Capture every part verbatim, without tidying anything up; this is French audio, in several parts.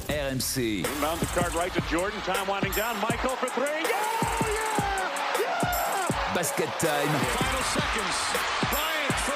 R M C. Inbound the card right to Jordan. Time winding down. Michael for three. Yeah! Yeah! Yeah! Basket time. Final seconds. Bryant for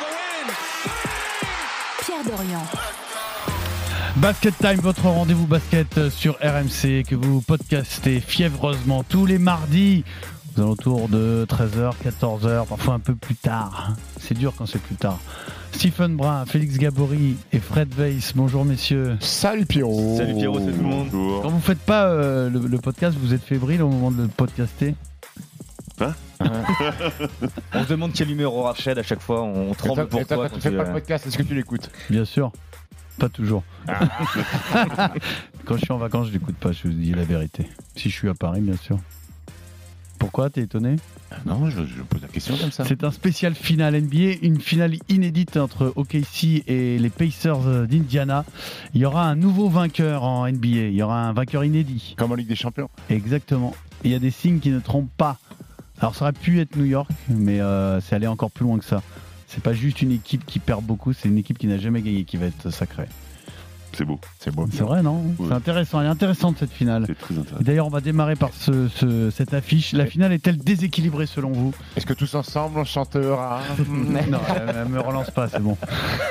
the win. Pierre Dorian. Basket Time, votre rendez-vous basket sur R M C que vous podcastez fiévreusement tous les mardis aux alentours de treize heures, quatorze heures, parfois un peu plus tard. C'est dur quand c'est plus tard. Stephen Brun, Félix Gabory et Fred Weiss, bonjour messieurs. Salut Pierrot. Salut Pierrot, salut tout le monde. Bonjour. Quand vous faites pas euh, le, le podcast, vous êtes fébrile au moment de le podcaster? Hein On se demande quelle humeur aura Fred à chaque fois, on tremble pour toi. Tu fais pas de podcast, est-ce que tu l'écoutes? Bien sûr. Pas toujours. Quand je suis en vacances, je l'écoute pas, je vous dis la vérité. Si je suis à Paris, bien sûr. Pourquoi? T'es étonné? Non, je, je pose la question comme ça. C'est un spécial finale N B A, une finale inédite entre O K C et les Pacers d'Indiana. Il y aura un nouveau vainqueur en N B A, il y aura un vainqueur inédit. Comme en Ligue des Champions. Exactement. Il y a des signes qui ne trompent pas. Alors ça aurait pu être New York, mais euh, c'est allé encore plus loin que ça. C'est pas juste une équipe qui perd beaucoup, c'est une équipe qui n'a jamais gagné qui va être sacrée. C'est beau, c'est beau. C'est vrai, non? Oui. C'est intéressant, elle est intéressante cette finale. C'est très Et intéressant. d'ailleurs, on va démarrer par ce, ce- cette affiche. La finale est-elle déséquilibrée selon vous? Est-ce que tous ensemble on chantera? Non, elle, elle me relance pas, c'est bon.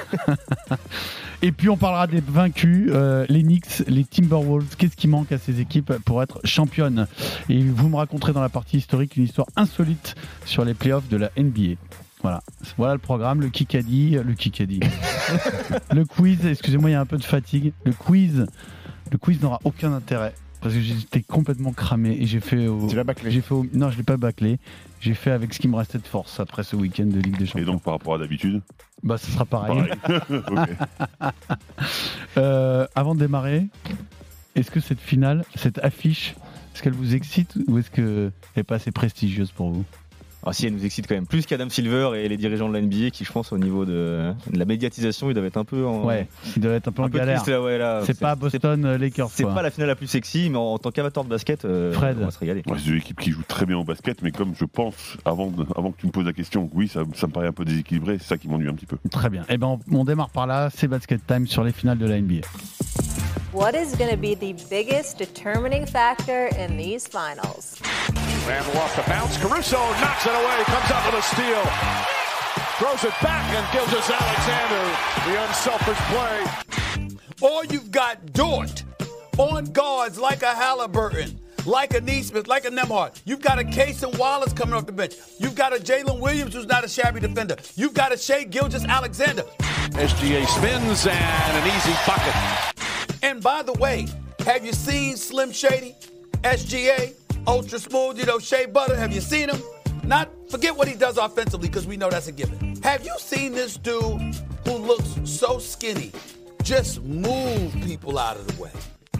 Et puis on parlera des vaincus, euh, les Knicks, les Timberwolves. Qu'est-ce qui manque à ces équipes pour être championnes? Et vous me raconterez dans la partie historique une histoire insolite sur les playoffs de la N B A. Voilà, voilà le programme, le Kikadi, le Kikadi. Le quiz, excusez-moi, il y a un peu de fatigue. Le quiz, le quiz n'aura aucun intérêt parce que j'étais complètement cramé et j'ai fait au, Tu l'as bâclé. j'ai fait au, non, je l'ai pas bâclé. J'ai fait avec ce qui me restait de force après ce week-end de Ligue des Et Champions. donc par rapport à d'habitude? Bah, ce sera pareil. Pareil. Ok. Euh, avant de démarrer, est-ce que cette finale, cette affiche, est-ce qu'elle vous excite ou est-ce qu'elle n'est pas assez prestigieuse pour vous? Ah si, elle nous excite quand même plus qu'Adam Silver et les dirigeants de la N B A qui, je pense, au niveau de, de la médiatisation, ils doivent être un peu en, Ouais, il doit être un peu un en peu galère. triste, là, ouais, là. C'est pas Boston euh, Lakers. C'est quoi. pas la finale la plus sexy, mais en, en tant qu'amateur de basket, euh, Fred. on va se régaler. Ouais, c'est deux équipes qui jouent très bien au basket, mais comme je pense, avant, de- avant que tu me poses la question, oui, ça, ça me paraît un peu déséquilibré, c'est ça qui m'ennuie un petit peu. Très bien. Eh ben, on, on démarre par là. C'est Basket Time sur les finales de la N B A. What is going to be the biggest determining factor in these finals? Randall off the bounce. Caruso knocks it away. Comes up with a steal. Throws it back and Gilgeous Alexander. The unselfish play. Or you've got Dort on guards like a Halliburton, like a Neesmith, like a Nemhard. You've got a Case and Wallace coming off the bench. You've got a Jalen Williams who's not a shabby defender. You've got a Shea Gilgeous Alexander. S G A spins and an easy bucket. And by the way, have you seen Slim Shady, S G A, Ultra Smooth, you know, Shea Butter? Have you seen him? Not forget what he does offensively because we know that's a given. Have you seen this dude who looks so skinny just move people out of the way?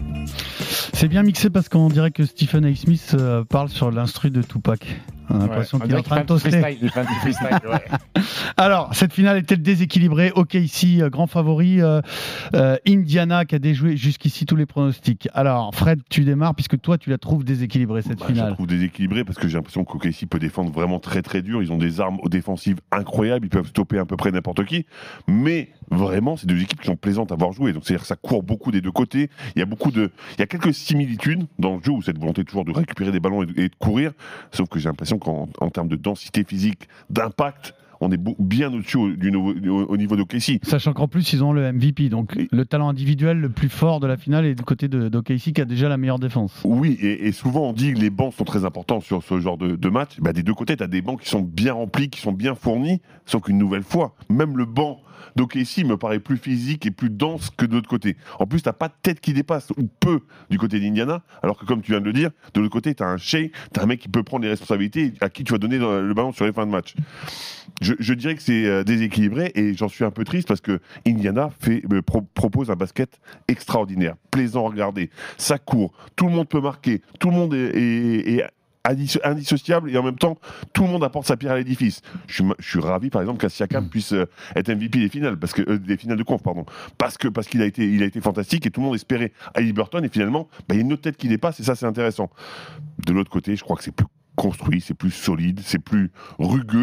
C'est bien mixé parce qu'on dirait que Stephen A. Smith euh, parle sur l'instru de Tupac. On a l'impression qu'il est en train de toaster. Il fait un petit freestyle, ouais. Alors, cette finale est-elle déséquilibrée? O K C, euh, grand favori. euh, euh, Indiana qui a déjoué jusqu'ici tous les pronostics. Alors, Fred, tu démarres puisque toi, tu la trouves déséquilibrée cette Bah, je la finale. trouve déséquilibré parce que j'ai l'impression qu'O K C peut défendre vraiment très très dur. Ils ont des armes défensives incroyables, ils peuvent stopper à peu près n'importe qui. Mais vraiment, c'est deux équipes qui sont plaisantes à voir jouer. Donc c'est-à-dire que ça court beaucoup des deux côtés. Il y a beaucoup de, il y a quelques similitudes dans le jeu où cette volonté toujours de récupérer des ballons et de, et de courir. Sauf que j'ai l'impression qu'en en termes de densité physique, d'impact, on est beau- bien au-dessus au, du niveau, au, au niveau d'O K C. Sachant qu'en plus, ils ont le M V P. Donc, le talent individuel le plus fort de la finale est du côté de d'O K C qui a déjà la meilleure défense. Oui, et, et souvent on dit que les bancs sont très importants sur ce genre de, de match. Bah, des deux côtés, tu as des bancs qui sont bien remplis, qui sont bien fournis, sauf qu'une nouvelle fois, même le banc d'O K C me paraît plus physique et plus dense que de l'autre côté. En plus, tu n'as pas de tête qui dépasse, ou peu, du côté d'Indiana, alors que comme tu viens de le dire, de l'autre côté, tu as un Shea, tu as un mec qui peut prendre les responsabilités, à qui tu vas donner le ballon sur les fins de match. Je, je dirais que c'est euh, déséquilibré et j'en suis un peu triste parce que Indiana fait, me pro- propose un basket extraordinaire, plaisant à regarder. Ça court, tout le monde peut marquer, tout le monde est, est, est indisso- indissociable et en même temps tout le monde apporte sa pierre à l'édifice. Je suis, ma- je suis ravi par exemple qu'Asiakam puisse euh, être M V P des finales, parce que euh, des finales de conf, pardon, parce que parce qu'il a été, il a été fantastique et tout le monde espérait Haliburton et finalement bah, il y a une autre tête qui dépasse et ça c'est intéressant. De l'autre côté, je crois que c'est plus construit, c'est plus solide, c'est plus rugueux.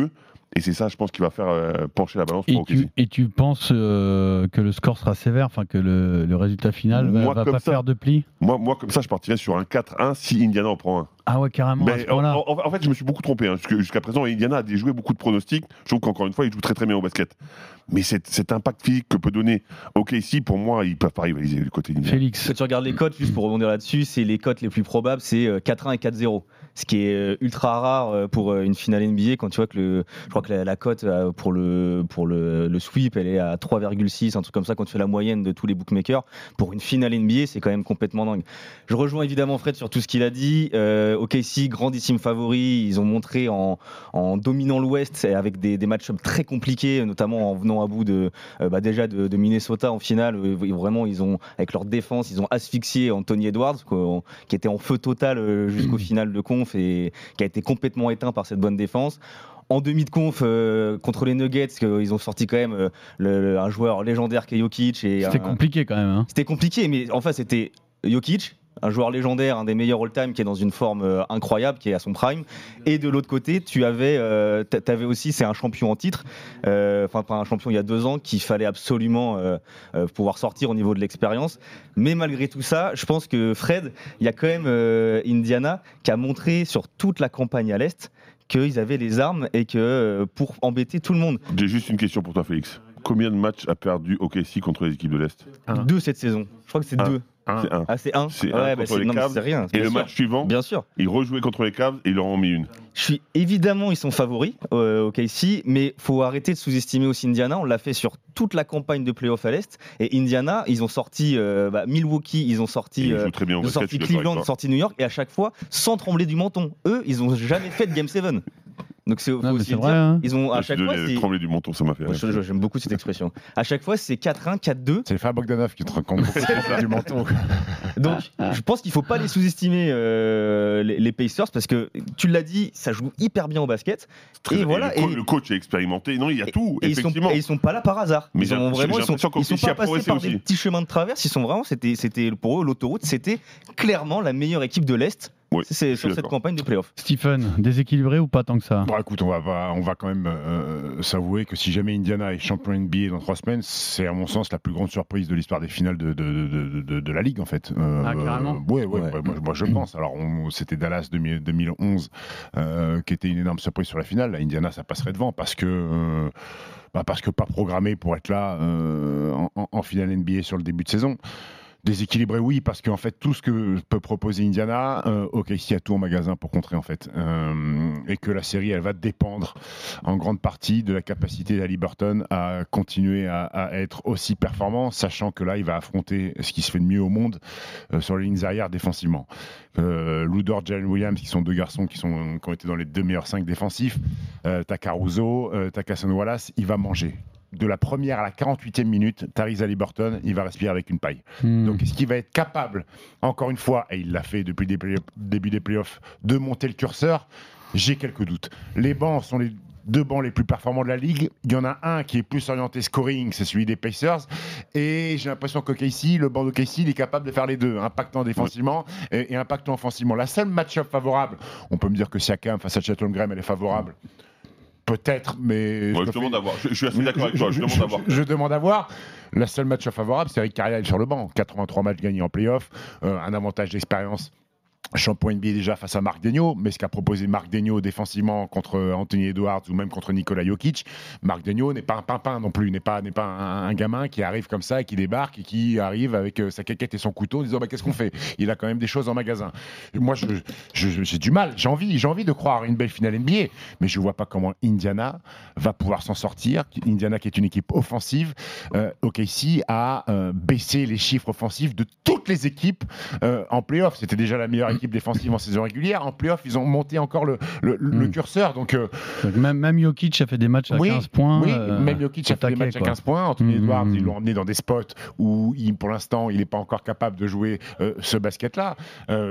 Et c'est ça, je pense, qui va faire euh, pencher la balance Et pour O K C. tu, et tu penses euh, que le score sera sévère, enfin que le, le résultat final va, Moi, va comme pas ça. faire de pli? Moi, moi, comme ça, je partirais sur un quatre un si Indiana en prend un. Ah ouais, carrément. à Mais ce en, point-là. en- en fait, je me suis beaucoup trompé. Hein, jusque- jusqu'à présent, Indiana a joué beaucoup de pronostics. Je trouve qu'encore une fois, il joue très très bien au basket. Mais cet, cet impact physique que peut donner O K C, pour moi, ils peuvent pas rivaliser du côté d'Indiana. Félix. Quand tu regardes les cotes, juste pour rebondir là-dessus, c'est les cotes les plus probables, c'est euh, quatre un et quatre zéro. Ce qui est euh, ultra rare euh, pour euh, une finale N B A. Quand tu vois que le, je crois que la, la cote euh, pour le pour le, le sweep, elle est à trois virgule six, un truc comme ça. Quand tu fais la moyenne de tous les bookmakers, pour une finale N B A, c'est quand même complètement dingue. Je rejoins évidemment Fred sur tout ce qu'il a dit. Euh, O K C, grandissime favori. Ils ont montré en, en dominant l'Ouest avec des, des match-ups très compliqués, notamment en venant à bout de euh, bah déjà de, de Minnesota en finale. Euh, vraiment, ils ont avec leur défense, ils ont asphyxié Anthony Edwards, quoi, qui était en feu total euh, jusqu'au final de conf et qui a été complètement éteint par cette bonne défense. En demi de conf euh, contre les Nuggets, ils ont sorti quand même euh, le, le, un joueur légendaire qui est Jokic. Et C'était un, compliqué quand même. Hein. C'était compliqué, mais enfin c'était Jokic, un joueur légendaire, un des meilleurs all-time qui est dans une forme euh, incroyable, qui est à son prime. Et de l'autre côté, tu avais, euh, t'avais aussi, c'est un champion en titre, euh, enfin pas un champion il y a deux ans, qu'il fallait absolument euh, euh, pouvoir sortir au niveau de l'expérience. Mais malgré tout ça, je pense que Fred, il y a quand même euh, Indiana qui a montré sur toute la campagne à l'Est qu'ils avaient les armes et que euh, pour embêter tout le monde. J'ai juste une question pour toi, Félix. Combien de matchs a perdu O K C contre les équipes de l'Est? Un. Deux cette saison. Je crois que c'est Un. deux. C'est un. Ah, c'est un. C'est Ouais, un bah, contre c'est, les non, mais Cavs. c'est rien. Et bien le sûr. match suivant, Bien sûr. ils rejouaient contre les Cavs et ils leur ont mis une. Je suis évidemment, ils sont favoris euh, au K C, mais faut arrêter de sous-estimer aussi Indiana. On l'a fait sur toute la campagne de playoff à l'Est. Et Indiana, ils ont sorti euh, bah, Milwaukee, ils ont Et sorti, ils euh, jouent très bien au ils ont basket. sorti je suis d'accord Cleveland, avec ils ont toi. sorti New York, et à chaque fois sans trembler du menton. Eux, ils ont jamais fait de Game sept. Donc c'est faut Non, mais aussi c'est le vrai, dire. hein. Ils ont à Je suis chaque fois, désolé, c'est... trembler du menton, ça m'a fait Ouais, rire. je- je- j'aime beaucoup cette expression. À chaque fois, c'est quatre un, quatre deux. C'est le frère Bogdanov qui te raconte du menton. Donc, je pense qu'il ne faut pas les sous-estimer, euh, les, les Pacers, parce que tu l'as dit, ça joue hyper bien au basket. Très- Et voilà. le, co- et- le coach est expérimenté. Non, il y a tout, et ils sont, effectivement. et ils sont pas là par hasard. Mais ils j'ai- ont j'ai vraiment, ils sont, l'impression qu'au ils sont K C a pas passés progressé par aussi. des petits chemins de traverse. Ils sont vraiment, c'était, c'était pour eux l'autoroute. C'était clairement la meilleure équipe de l'Est. Oui, c'est je suis sur cette d'accord. campagne de playoff. Stephen, déséquilibré ou pas tant que ça? Bon, écoute, on va, pas- on va quand même euh, s'avouer que si jamais Indiana est champion N B A dans trois semaines, c'est à mon sens la plus grande surprise de l'histoire des finales de, de, de, de, de la Ligue en fait. Euh, Ah, carrément. euh, ouais, ouais, Ouais. ouais, moi, moi, je pense. Alors on- c'était Dallas deux mille deux mille onze euh, qui était une énorme surprise sur la finale. Là, Indiana, ça passerait devant parce que. Euh, bah, parce que pas programmé pour être là euh, en, en- en finale N B A sur le début de saison. Déséquilibré, oui, parce qu'en fait, tout ce que peut proposer Indiana, euh, O K C a tout en magasin pour contrer, en fait. Euh, et que la série, elle va dépendre en grande partie de la capacité d'Haliburton à continuer à, à être aussi performant, sachant que là, il va affronter ce qui se fait de mieux au monde euh, sur les lignes arrière défensivement. Euh, Lou Dort, Jalen Williams, qui sont deux garçons qui, sont, qui ont été dans les deux meilleurs cinq défensifs. Euh, t'as Caruso, euh, t'as Cason Wallace, il va manger. De la première à la quarante-huitième minute, Tyrese Haliburton, il va respirer avec une paille. Hmm. Donc, est-ce qu'il va être capable, encore une fois, et il l'a fait depuis le début- début des playoffs, de monter le curseur? J'ai quelques doutes. Les bancs sont les deux bancs les plus performants de la ligue. Il y en a un qui est plus orienté scoring, c'est celui des Pacers. Et j'ai l'impression qu'au K C, le banc de K C, il est capable de faire les deux, impactant défensivement et, et impactant offensivement. La seule match-up favorable, on peut me dire que Siakam face à Chet Holmgren, elle est favorable. Peut-être, mais... Moi, je je te demande fais- à voir. Je, je suis assez d'accord avec toi. Je, demande à voir. je- je demande à voir. La seule match favorable, c'est Rick Carlisle sur le banc. quatre-vingt-trois matchs gagnés en playoff, euh, un avantage d'expérience. Champion N B A déjà face à Marc Degnaud, mais ce qu'a proposé Marc Degnaud défensivement contre Anthony Edwards ou même contre Nikola Jokic, Marc Degnaud n'est pas un pimpin non plus, n'est pas, n'est pas un, un gamin qui arrive comme ça, qui débarque et qui arrive avec euh, sa caquette et son couteau en disant bah, qu'est-ce qu'on fait? Il a quand même des choses en magasin. Moi, je, je- j'ai du mal, j'ai envie, j'ai envie de croire à une belle finale N B A, mais je ne vois pas comment Indiana va pouvoir s'en sortir. Indiana qui est une équipe offensive, euh, O K C a euh, baissé les chiffres offensifs de toutes les équipes euh, en playoff. C'était déjà la meilleure équipe défensive en saison régulière. En playoff, ils ont monté encore le, le, le Mm. curseur. Donc, euh, Donc même, même Jokic a fait des matchs à oui, quinze points. oui, euh, même Jokic a au fait des taquet, matchs à quoi. quinze points. Anthony Mm, Edwards, mm, ils l'ont emmené dans des spots où, il, pour l'instant, il n'est pas encore capable de jouer euh, ce basket-là. Euh, pff,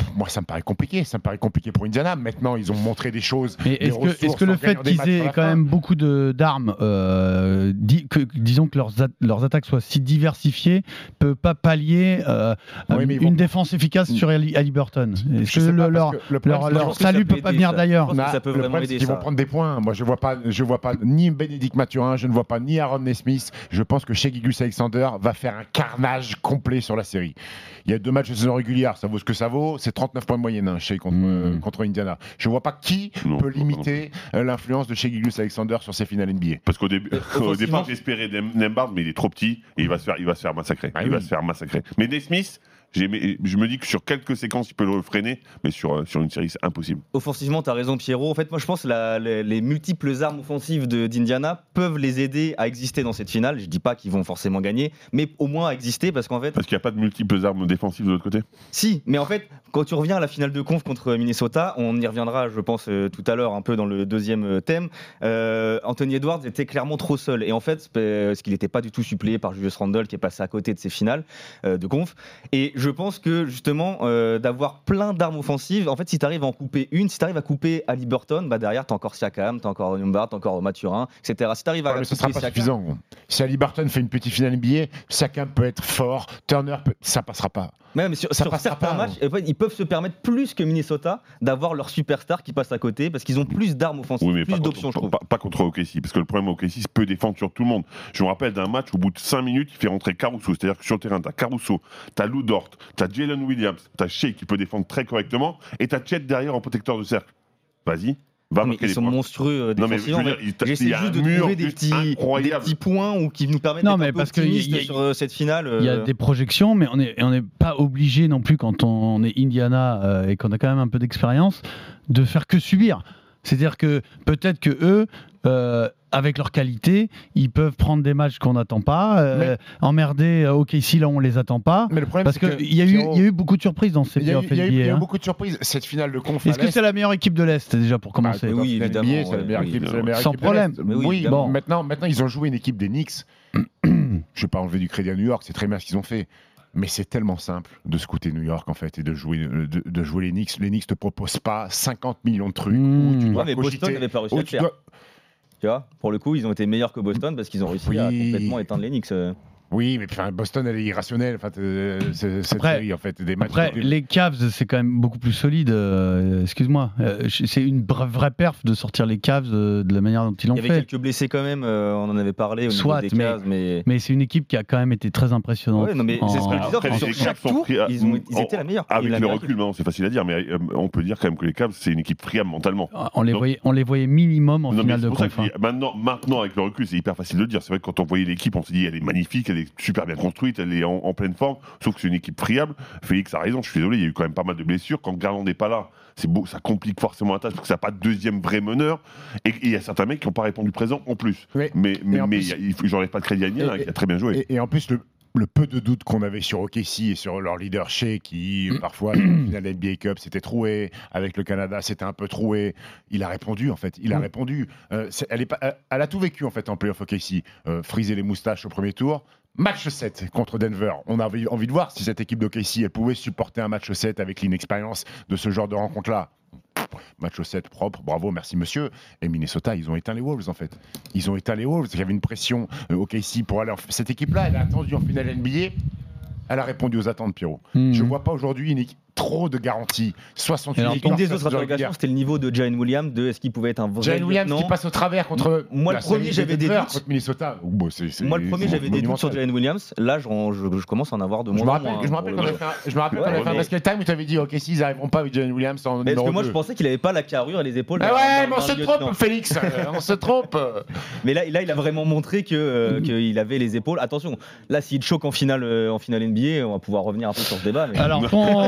moi, ça me paraît compliqué. Ça me paraît compliqué pour Indiana. Maintenant, ils ont montré des choses. Mais est-ce que, est-ce que le fait qu'ils aient quand même beaucoup de, d'armes, euh, di, que, disons que leurs, a, leurs attaques soient si diversifiées, peut pas pallier euh, oui, une vont... défense efficace sur Haliburton? Est-ce que, le, leur, que le leur, leur salut peut pas venir d'ailleurs? Ça peut vraiment aider. Ils vont prendre des points. Moi, je vois pas, je vois pas ni Bénédicte Mathurin, je ne vois pas ni Aaron Nesmith. Je pense que Shai Gilgeous-Alexander va faire un carnage complet sur la série. Il y a deux matchs de saison régulière, ça vaut ce que ça vaut. C'est trente-neuf points de moyenne, hein, Shai contre, mmh. euh, contre Indiana. Je ne vois pas qui non, peut limiter non. l'influence de Shai Gilgeous-Alexander sur ses finales N B A. Parce qu'au début, au départ, j'espérais Nembhard, mais il est trop petit et il va se faire, il va se faire massacrer. Ah, il oui. va se faire massacrer. Mais Nesmith, j'ai, je me dis que sur quelques séquences, il peut le freiner, mais sur, sur une série, c'est impossible. Offensivement, tu as raison, Pierrot. En fait, moi, je pense que la, les, les multiples armes offensives de, d'Indiana peuvent les aider à exister dans cette finale. Je dis pas qu'ils vont forcément gagner, mais au moins à exister, parce qu'en fait... Parce qu'il n'y a pas de multiples armes défensives de l'autre côté? Si, mais en fait, quand tu reviens à la finale de conf contre Minnesota, on y reviendra, je pense, euh, tout à l'heure, un peu dans le deuxième thème, euh, Anthony Edwards était clairement trop seul. Et en fait, parce qu'il n'était pas du tout suppléé par Julius Randle, qui est passé à côté de ces finales euh, de conf. Et je pense que justement, euh, d'avoir plein d'armes offensives, en fait, si tu arrives à en couper une, si tu arrives à couper Haliburton, bah derrière, tu as encore Siakam, tu as encore Nembhard, tu as encore Mathurin, et cetera. Si tu arrives à. Ouais, mais ce sera pas Siakam, suffisant. Gros. Si Haliburton fait une petite finale N B A, Siakam peut être fort, Turner, peut... ça passera pas. Ouais, mais sur, sur certains pas, matchs, en fait, ils peuvent se permettre plus que Minnesota d'avoir leur superstar qui passe à côté parce qu'ils ont plus d'armes offensives, oui, mais plus d'options, contre, je trouve. Pas, pas contre O K C, parce que le problème O K C peut défendre sur tout le monde. Je me rappelle d'un match où, au bout de cinq minutes, il fait rentrer Caruso. C'est-à-dire que sur le terrain, tu as Caruso, tu as Lou Dort, tu as Jalen Williams, tu as Shai qui peut défendre très correctement, et tu as Chet derrière en protecteur de cercle. Vas-y. Va mais ils sont points. monstrueux défensivement. J'essaie juste de trouver des petits, des petits points ou qui nous permettent non, d'être mais un peu parce optimistes que y a, sur cette finale. Il y a des projections, mais on n'est on est pas obligé non plus, quand on est Indiana euh, et qu'on a quand même un peu d'expérience, de faire que subir. C'est-à-dire que peut-être que eux, euh, avec leur qualité, ils peuvent prendre des matchs qu'on n'attend pas, euh, emmerder O K C là où on les attend pas. Mais le problème, parce qu'il y, y a eu beaucoup de surprises dans cette finale. Il y a eu, y a eu beaucoup de surprises. Cette finale de conf. Est-ce que c'est la meilleure équipe de l'Est déjà pour commencer? Bah, oui, évidemment. N B A, c'est la meilleure équipe, c'est la meilleure sans équipe problème. Mais oui, oui bon. maintenant, maintenant, ils ont joué une équipe des Knicks. Je ne vais pas enlever du crédit à New York, c'est très bien ce qu'ils ont fait. Mais c'est tellement simple de scouter New York en fait et de jouer, de, de jouer les Knicks. Les Knicks ne te proposent pas cinquante millions de trucs. Mmh. Où tu dois ouais, mais cogiter, Boston n'avait pas réussi à le faire. Dois... Tu vois, pour le coup, ils ont été meilleurs que Boston parce qu'ils ont réussi oui. à complètement éteindre les Knicks. Oui, mais enfin, Boston, elle est irrationnelle. Enfin, c'est cette série, en fait, des matchs. Après, les Cavs, c'est quand même beaucoup plus solide. Euh, excuse-moi, euh, c'est une vraie perf de sortir les Cavs euh, de la manière dont ils l'ont fait. Il y avait quelques blessés quand même. Euh, on en avait parlé au Soit, niveau des Cavs, mais, mais mais c'est une équipe qui a quand même été très impressionnante. Ouais, non, mais en... c'est ce que je disais. Après, sur chaque tour, à... ils, ont, ils étaient la meilleure. Avec le recul, non, c'est facile à dire, mais euh, on peut dire quand même que les Cavs, c'est une équipe friable mentalement. On les, Donc, voyait, on les voyait minimum en non, finale de conf. Maintenant, maintenant, avec le recul, c'est hyper facile de dire. C'est vrai que quand on voyait l'équipe, on s'est dit, elle est magnifique, elle est super bien construite. Elle est en, en pleine forme, sauf que c'est une équipe friable. Félix a raison, je suis désolé, il y a eu quand même pas mal de blessures. Quand Garland n'est pas là, c'est beau, ça complique forcément la tâche parce que ça n'a pas de deuxième vrai meneur. Et il y a certains mecs qui n'ont pas répondu présent en plus. Oui. Mais, mais, mais j'enlève pas de crédit à Indiana, qui a très bien joué. Et, et en plus, le, le peu de doutes qu'on avait sur O K C et sur leur leader Shai, qui parfois, dans la finale N B A Cup, c'était troué. Avec le Canada, c'était un peu troué. Il a répondu, en fait. Il a mm. répondu. Euh, elle, est pas, elle a tout vécu, en fait, en playoff O K C. Euh, friser les moustaches au premier tour. Match sept contre Denver. On avait envie de voir si cette équipe d'O K C elle pouvait supporter un match sept avec l'inexpérience de ce genre de rencontre-là. Match sept propre, bravo, merci monsieur. Et Minnesota, ils ont éteint les Wolves en fait. Ils ont éteint les Wolves. Il y avait une pression euh, O K C pour aller en... Cette équipe-là, elle a attendu en finale N B A. Elle a répondu aux attentes, Pierrot. Mmh. Je ne vois pas aujourd'hui une équipe trop de garanties. soixante-huit Alors, une des autres interrogations, c'était le niveau de Jalen Williams, de est-ce qu'il pouvait être un vrai Jalen Williams qui passe au travers contre. Moi, le premier, j'avais des doutes. Contre Minnesota. Bon, c'est, c'est, Moi, le premier, j'avais des doutes sur Jalen Williams. Là, je, je, je commence à en avoir de moins en moins. Je me rappelle qu'on avait fait un, je me rappelle ouais, qu'on avait fait un basket time où tu avais dit, ok, s'ils n'arriveront pas avec Jalen Williams en numéro deux. Parce que moi, je pensais qu'il n'avait pas la carrure et les épaules. Ah ouais, mais on se trompe, Félix. On se trompe. Mais là, il a vraiment montré qu'il avait les épaules. Attention, là, s'il choque en finale N B A, on va pouvoir revenir un peu sur ce débat. Alors,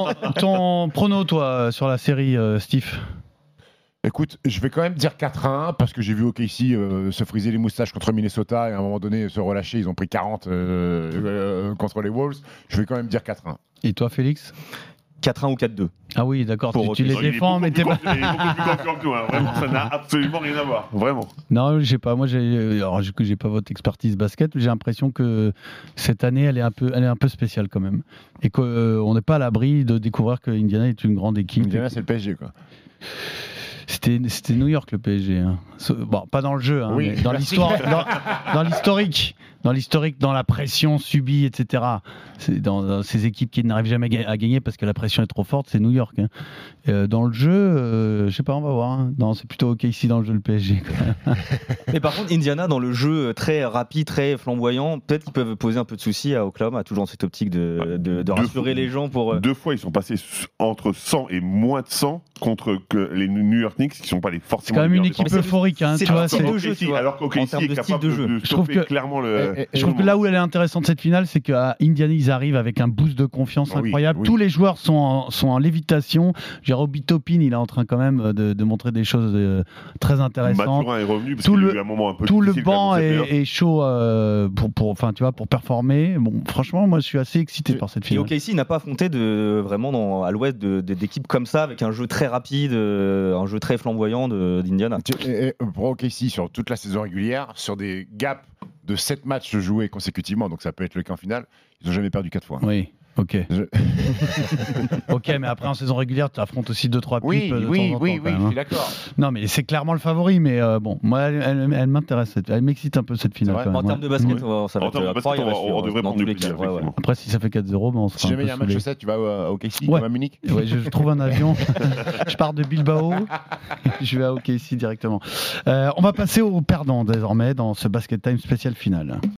ton prono, toi, sur la série, euh, Steve? Écoute, je vais quand même dire quatre à un parce que j'ai vu O K C euh, se friser les moustaches contre Minnesota et à un moment donné se relâcher. Ils ont pris quarante euh, euh, contre les Wolves. Je vais quand même dire quatre à un. Et toi, Félix? quatre un ou quatre deux. Ah oui, d'accord, Pour tu, tu les Il est défends, beaucoup mais plus t'es pas. confiant- il est beaucoup plus confiant que nous, hein. Vraiment, ça n'a absolument rien à voir. Vraiment. Non, je sais pas. Moi, j'ai, alors, j'ai j'ai pas votre expertise basket, mais j'ai l'impression que cette année, elle est un peu, elle est un peu spéciale quand même, et qu'on euh, n'est pas à l'abri de découvrir que Indiana est une grande équipe. Indiana, c'est le P S G, quoi. C'était, c'était New York le P S G. Hein. Bon, pas dans le jeu, hein, Oui. mais dans l'histoire, dans, dans l'historique, dans l'historique, dans la pression subie, et cetera. C'est dans, dans ces équipes qui n'arrivent jamais à ga- à gagner parce que la pression est trop forte, c'est New York. Hein. Euh, dans le jeu, euh, je sais pas, on va voir. Hein. Non, c'est plutôt OK ici dans le jeu le P S G. Quoi. Mais par contre, Indiana, dans le jeu très rapide, très flamboyant, peut-être qu'ils peuvent poser un peu de soucis à Oklahoma, toujours dans cette optique de, de, de Deux rassurer fois- les gens pour. euh, Deux fois, ils sont passés s- entre cent et moins de cent contre que les New York Knicks, qui sont pas les C'est forcément. quand même les une meilleurs équipe défenseurs. euphorique. Hein, C'est tu le vois, style c'est- de jeu, tu vois, alors qu'O K C en termes est de capable style de jeu. de, de Je trouve stopper que- clairement le. Et- et- Je trouve que là où elle est intéressante cette finale, c'est qu'à Indiana, ils arrivent avec un boost de confiance Oui, incroyable. oui. Tous les joueurs sont en, sont en lévitation. Jérobi Topin, il est en train quand même de, de montrer des choses euh, très intéressantes. Mathurin est revenu parce Tout qu'il y a le- eu un moment un peu Tout le difficile quand banc même, est, cette playoff. est chaud euh, pour, pour, enfin, tu vois, pour performer. Bon, franchement, moi, je suis assez excité Et- par cette Et finale. O K C n'a pas affronté de, vraiment dans, à l'ouest de- de- d'équipes comme ça, avec un jeu très rapide, euh, un jeu très flamboyant de- d'Indiana. Tu- et- et Pour O K C, sur toute la saison régulière, sur des gaps de sept matchs joués consécutivement, donc ça peut être le cas en finale, ils n'ont jamais perdu quatre fois. Oui, ok. Je- Ok, mais après, en saison régulière, tu affrontes aussi deux trois Oui, pipes de oui, temps en oui, temps, quand oui, même, je hein. suis d'accord. Non, mais c'est clairement le favori, mais euh, bon, moi, elle, elle- elle m'intéresse, cette- elle m'excite un peu cette finale. vrai quand En même, termes ouais. de basket, Mm. on va- ça va En être termes de basket, incroyable, on va- on sur- devrait dans prendre tous du les cas. plaisir, Ouais, ouais. effectivement. Après, si ça fait quatre zéro, ben, on sera Si un jamais il peu y a un match saoulés. sept, tu vas à O K C Ouais. comme à Munich. Ouais, je, je trouve un avion, je pars de Bilbao, je vais à O K C directement. Euh, on va passer aux perdants désormais dans ce Basket Time spécial finale.